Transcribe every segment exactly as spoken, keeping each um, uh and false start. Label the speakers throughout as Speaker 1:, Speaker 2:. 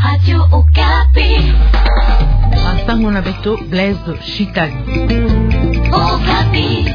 Speaker 1: Radio Okapi.
Speaker 2: Asango na beto Blaise Chitali.
Speaker 1: Okapi.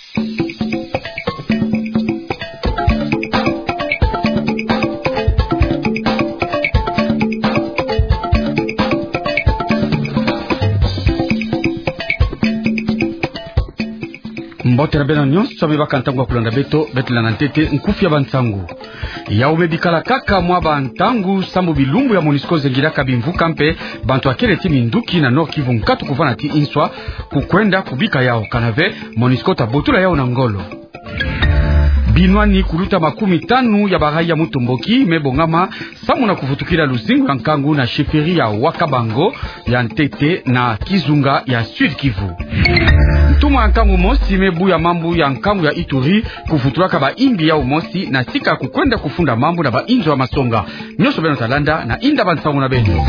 Speaker 3: Mbote na bena nyonso sabi bakantangu kulanda beto betela na ntete nkufi ya bantangu ya umebikala kaka mwa bantangu sambu bilumbu ya MONUSCO zengira kabimvu kampe bantu akele ti minduki na Nord Kivu nkatu kuvana ti inswa kukwenda kubika yao kanave MONUSCO tabotula yao na ngolo binwani kuluta makumi tanu ya barai ya Mutomboki mebongama samu na kufutukila luzingu ya nkangu na sheferi ya Wakabango ya Ntete na Kizunga ya Sud Kivu. Ntuma nkangu mosi mebu ya mambu ya nkangu ya Ituri kufutulaka ba imbi ya umosi na sika kukwenda kufunda mambu na ba inzo wa masonga nyoso beno talanda na inda bansangu na beno.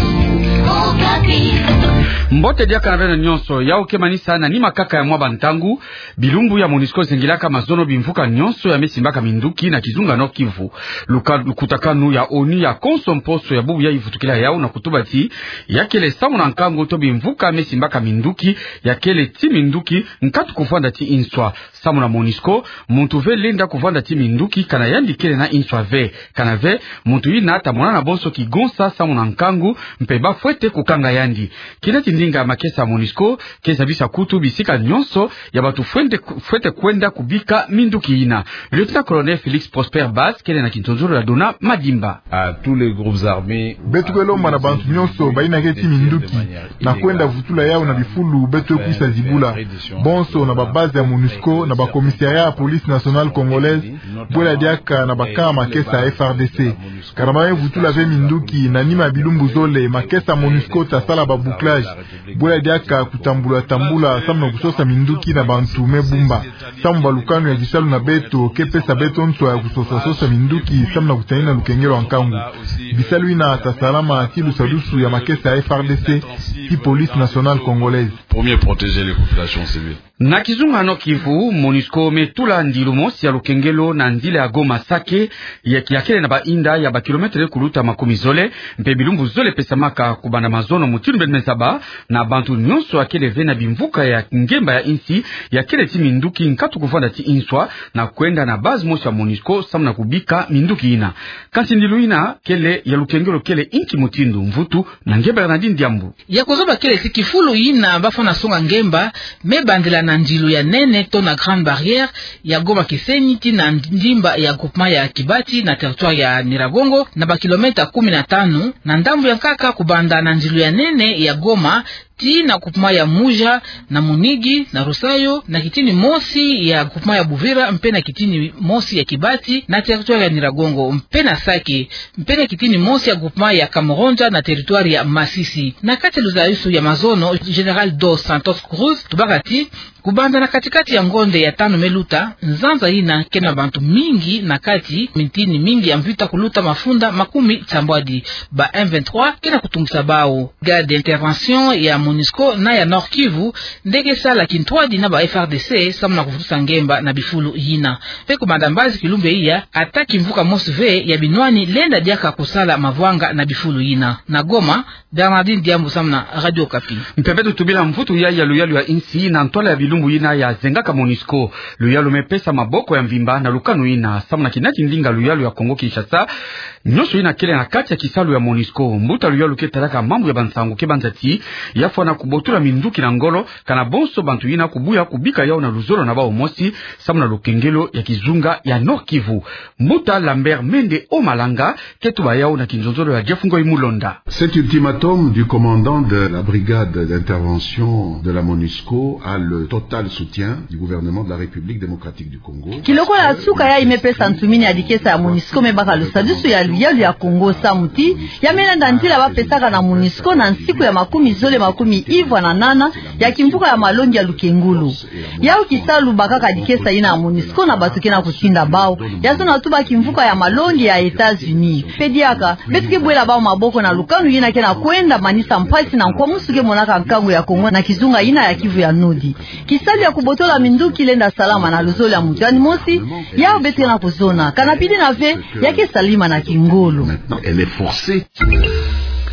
Speaker 3: Mbote diaka na bena nyonso ya ukemanisa na nima kaka ya mwaba ntangu bilumbu ya MONUSCO zengilaka mazono bimvuka nyonso ya mesimbaka minduki na Kizunga Nord Kivu luka lukutakanu ya oni ya konsomposo ya bubu ya ifutukila yao na kutubati ya kele samu na nkangu to bimvuka mesimbaka minduki ya kele ti minduki nkatu kufanda ti inswa samu na MONUSCO muntu ve lenda kufanda ti minduki kana yandi kele na inswa ve kana ve muntu ina hata mwana na bonso kigonsa samu na nkangu mpeba fwete kukanga yandi kina tindinga makesa MONUSCO kesa bisa kutu bisika nyonso ya batu fwente fwete kwenda kubika minduki ina. Lieutenant Colonel Félix Prosper Bass kele na kintonzoro ya dona Madimba
Speaker 4: à tous les groupes armés
Speaker 5: betukwelo mana bantu nyonso baina keti minduki na kwenda vutula yao na bifulu betu kuisa zibula bonso na babazi ya MONUSCO na bakomissaria ya police nationale congolaise bwela diaka na bakama makesa F R D C karamaye vutula ve minduki na nima bilumbu zole makesa MONUSCO tasala babouclage bwela diaka kutambula tambula samna kusosa minduki na bantu mebumba samu balukano ya gisalu na beto kepesa beto nso ya kusosa sosa minduki samna kutanina lukengelo ankangu bisalu ina tasalama ti lusadusu ya makesa F R D C ti police nationale congolaise
Speaker 4: premier protéger les populations civiles.
Speaker 3: Na Kizunga Nord Kivu MONUSCO metula ndilu mosi ya lukengelo na ndile ya Goma Sake ya kiakele na bainda ya ba kilometre kuluta makumi zole mpe bilumbu zole pesamaka kubanda mazono mutinu benmezaba na bantu nyonso akele vena bimvuka ya ngemba ya insi ya kele ti minduki nkatu kufanda ti inswa na kwenda na base mosi ya MONUSCO samu na kubika minduki ina kanti ndilu ina kele ya lukengelo kele inki mutindu mvutu na ngemba ya nadindi yambu
Speaker 2: ya kuzoba kele ti kifulu ina bafana songa ngemba mebandela na ndilu ya nene to na Grande Barrière ya Goma Kisenyi ti na ndimba ya groupement ya Kibati na territoire ya Niragongo na ba kilomita kumi na tano na ndambu ya kaka kubanda na ndilu ya nene ya Goma ti na kupuma ya Muja na Munigi na Rusayo na kitini mosi ya kupuma ya Buvira mpena kitini mosi ya Kibati na territoire ya Niragongo mpena Sake mpena kitini mosi ya kupuma ya Kamoronja na territoire ya Masisi na kati luzaisu ya mazono General dos Santos Cruz tubakati kubanda na katikati ya ngonde ya tano meluta nzanza ina kena bantu mingi na kati mintini mingi ya mvita kuluta mafunda makumi chambwadi ba M vingt-trois kena kutungisa bao garde d'intervention ya MONUSCO na ya Nord Kivu ndege sala kintwadi na ba F R D C samna kufutusa ngemba na bifulu hina pe kubanda mbazi kilumbe iya ataki mvuka mosve ya binwani lenda diaka kusala mavwanga na bifulu hina na Goma Bernardine Diambu samna Radio Okapi
Speaker 3: mpepetu tubila mvutu ya ya luyalu ya insi na ntola ya bilumbu ina ya zengaka MONUSCO luyalu mepesa maboko ya mvimba na lukanu ina samna kinati ndinga luyalu ya Kongo Kinshasa nyosho ina kele na kati ya kisalu ya MONUSCO mbuta luyalu ketalaka mambu ya bansangu kebanzati ya fwana kubotula minduki na ngolo kana bonso bantu ina kubuya kubika yao na luzolo na bao mosi samna lukengelo ya Kizunga ya Nord Kivu mbuta Lambert Mende Omalanga ketuba yao na kinzonzolo ya Jefungo Imulonda.
Speaker 6: Cet ultimatum du commandant de la brigade d'intervention de la MONUSCO a le total soutien du gouvernement de la République démocratique du Congo.
Speaker 7: Kiloko ya suka ya imepesa ntumini adikesa ya MONUSCO mebaka lusadusu ya luyalu ya Kongo samuti ya melanda ntila bapesaka na MONUSCO na nsiku ya makumi zole makumi ivwa na nana ya kimvuka ya malongi ya lukengulu ya ukisalu bakaka dikesa ina ya MONUSCO na batuke na kutinda bao ya zona tuba kimvuka ya malongi ya Etats-Unis pediaka betuke bwela bao maboko na lukanu ina kena kwenda manisa mpasi na kwa musuke monaka nkangu ya Kongo na Kizunga ina ya Kivu ya Nodi kisali ya kubotola minduki lenda salama na luzoli ya mutani mosi ya betuke na kuzona kanapidi na ve yake salima na kingolo.
Speaker 6: Elle est forcée.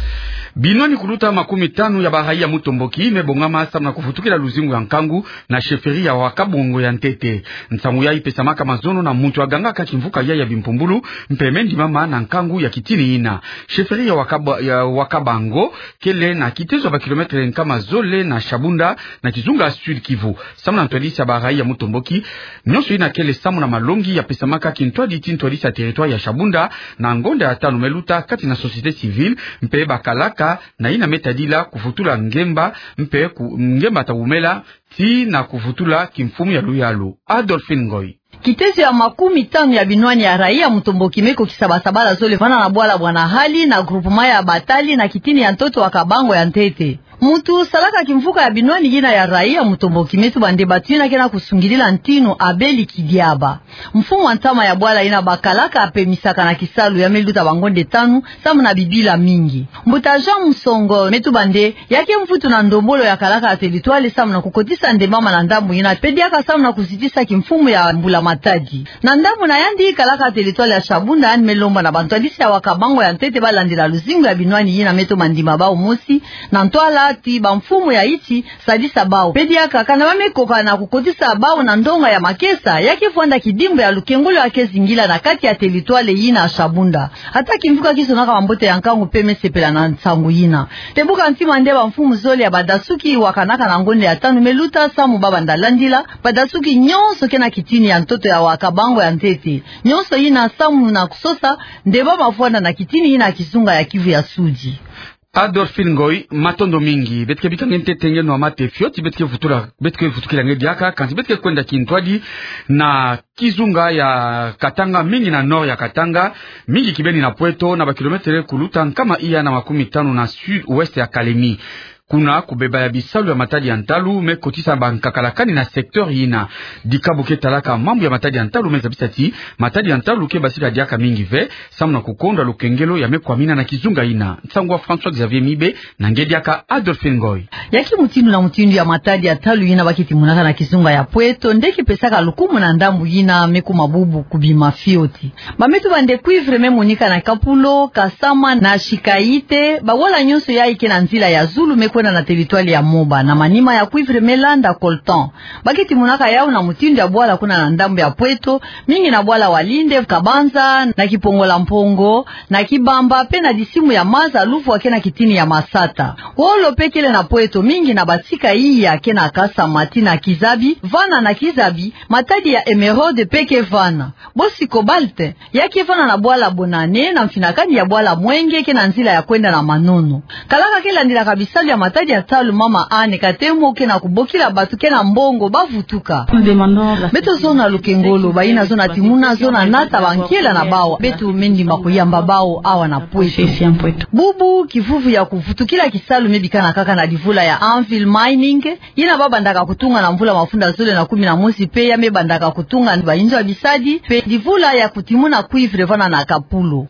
Speaker 3: Binoni kuluta makumi tano ya bahai ya Mutomboki mebongama sa na kufutukila luzingu ya Nkangu na sheferi ya Wakabongo ya Ntete. Nsangu ya ipesamaka mazono na muntu aganga kachimvuka ya ya Bimpumbulu mpemendi mama na Nkangu ya kitini ina. Sheferi ya, Wakaba, ya Wakabango kele na kitezo ba kilometre nkama zole na Shabunda na Kizunga Sud Kivu. Samu na ntwadisi ya bahai ya Mutomboki nyonso ina kele samu na malongi ya pesamaka kintwaditi ntwadisi ya teritwari ya Shabunda na ngonda ya tanu meluta kati na societe civile mpe bakalaka na ina metadila kufutula ngemba mpe ku, ngemba taumela ti na kufutula kimfumu ya Luyalo. Adolphine Ngoy.
Speaker 7: Kitezo ya makumi tano ya binwani ya raia Mutomboki meko kisabasabala zole fana na bwala bwana hali na grupema ya batali na kitini ya ntoto wa Kabango ya Ntete. Mutu salaka kimvuka ya binwani gina ya raia Mutomboki metu bande batina kena kusungilila ntino Abeli Kidiaba. Mfumu wa ntama ya bwala ina bakalaka apemisaka na kisalu ya meluta bangonde tanu samu na bibila mingi. Mbuta Jean Musongo metu bande yake mfutu na ndombolo ya kalaka ya teritwali samu na kukotisa ndemama na ndambu ina pediaka samu na kusitisa kimfumu ya mbula matadi. Na ndambu na yandi kalaka ya teritwali ya Shabunda yani melomba na bantwadisi ya Wakabango ya Ntete balandila luzingu ya binwani yina metu mandima bao mosi na ntwala ti bamfumu ya iti sadisa bao pediaka kana bamekoka na kukotisa bao na ndonga ya makesa yake fuanda kidimbo ya lukengolo ya kezingila na kati ya teritwale yina Shabunda hata kimvuka kisonaka mambote ya Nkangu peme sepela na Nsangu yina tebuka ntima nde bamfumu zole ya badasuki wakanaka na ngonde ya tanu meluta samu baba ndalandila badasuki nyonso kena kitini ya ntoto ya Wakabango ya Ntete nyonso yina samu na kusosa ndeba mafuanda na kitini yina Kizunga ya Kivu ya Suji.
Speaker 3: Adolphine Ngoy matondo mingi betke bikangente tenge no amate fioti betke futura betke futukila ngediaka kanti betke kwenda Kintwadi na Kizunga ya Katanga mingi na nord ya Katanga mingi kibeni na Pweto na ba kilometre kuluta kama iya na makumi tano na sud ouest ya Kalemi. Kuna kubeba ya bisalu ya matadi ya Ntalu me kotisa bankakalakani na sektor yina dikabuke talaka mambu ya matadi ya Ntalu meza bisati matadi ya Ntalu ke basika diaka mingi ve samu na kukonda lukengelo ya mekwamina na Kizunga yina. Nsangwa François Xavier Mibe na ngediaka Adolphine Ngoy.
Speaker 7: Yaki mutindu na mutindu ya matadi ya Ntalu yina bakiti munaka na Kizunga ya Pweto ndeki pesaka lukumu na ndambu yina meku mabubu kubima fioti. Bametu bande kuivre me monika na Kapulo, Kasama na Shikaite bawala nyonso ya ike na nzila ya Zulu meku na teritwali ya Moba na manima ya kuivre melanda Colton bakiti munaka yao na mutindu ya bwala kuna na ndambu ya Pweto mingi na bwala Walinde Kabanza na Kipongola Mpongo na Kibamba pe na disimu ya Maza Lufu wakena kitini ya Masata wolo pekele na Pweto mingi na batika hii ya kena Kasa Matina Kizabi Vana na Kizabi matadi ya Emerode peke Vana Bosi Kobalte yake Vana na bwala Bonane na mfinakani ya bwala Mwenge kena nzila ya kwenda na Manono kalaka kela ndila kabisali ya matadi ya Talu mama ane katemo kena kubokila batu kena mbongo bavutuka beto zona lukengolo baina zona timuna zona nata bankela na bawa betu mendi makuyamba bao awa na Pweto bubu kivuvu ya kuvutukila kisalu mebikana kaka na divula ya Anvil Mining yina baba ndaka kutunga na mvula mafunda zole na kumi na mosi pe ya meba ndaka kutunga ba injo ya bisadi pe divula ya kutimuna kuivre vana na Kapulo.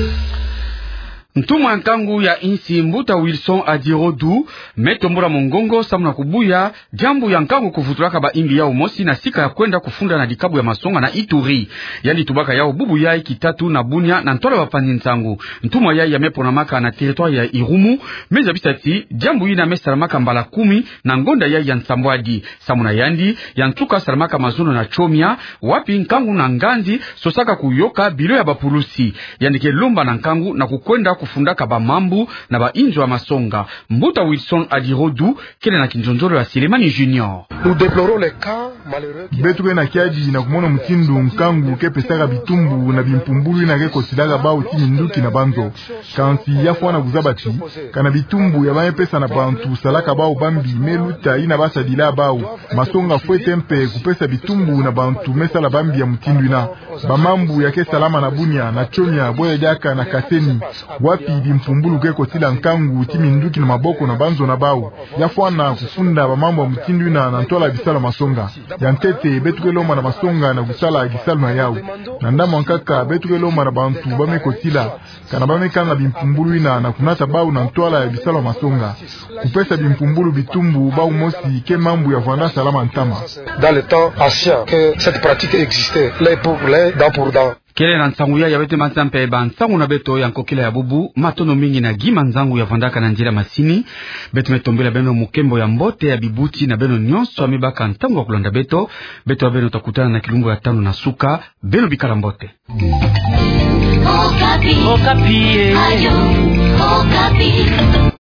Speaker 3: Ntumwa Nkangu ya insi Mbuta Wilson Adirodu metombora mongongo samu na kubuya jambu ya Nkangu kufutulaka ba imbi yao mosi na sika ya kwenda kufunda na dikabu ya Masonga na Ituri yani tubaka yao bubu yai Kitatu na Bunya na Ntola wapani Nsangu. Ntumwa yai ya mepona maka na territoire ya Irumu meza bisati jambu yina mesalamaka mbala kumi na ngonda yai ya Nsambwadi samu na yandi ya Ntuka salamaka mazono na Chomia wapi Nkangu na Ngandi sosaka kuyoka bilo ya bapulusi yani ke lumba na Nkangu na kukwenda kufundaka ba mambu na ba injo ya Masonga. Mbuta Wilson Adirodu kele na kinjonjoro ya Selemani Junior.
Speaker 5: Betu kena kiaji na kumona mutindu Nkangu kepesaka bitumbu na bimpumbulu na keko sidaga bao timi nduki na banzo kansi ya fwana kuzabati kana bitumbu ya maepesa na bantu salaka bao bambi meluta ina basa dila bao Masonga fwe tempe kupesa bitumbu na bantu mesala bambi ya mutindu ina bamambu ya ke salama na Bunya na Chonya boye jaka na Kaseni wapi bimpumbulu keko sila Nkangu timi nduki na maboko na banzo na bao ya fwana kufunda bamambu ya mutindu ina na ntola bisala Masonga ya Ntete betuke loma na Masonga na kusala gisalu na yao na ndamo nkaka betuke loma na bantu bameko sila kana bamekanga bimpumbulu ina na kunata bao na ntola ya bisala Masonga kupesa bimpumbulu bitumbu bao mosi ke mambu ya vanda salama ntama.
Speaker 8: Dans le temps ancien que cette pratique existait, les pour les, dents pour dents.
Speaker 3: Kele na nsangu ya yabete matsampe ba nsangu na beto ya nkokila ya bubu matono mingi na gima nzangu ya vandaka na njira masini beto metombela beno mukembo ya mbote ya bibuti na beno nyonso amibaka ntangu wa kulanda beto beto ya beno takutana na kilumbu ya tano na suka beno bikala mbote.
Speaker 1: Okapi. Okapi. Ayo. Okapi.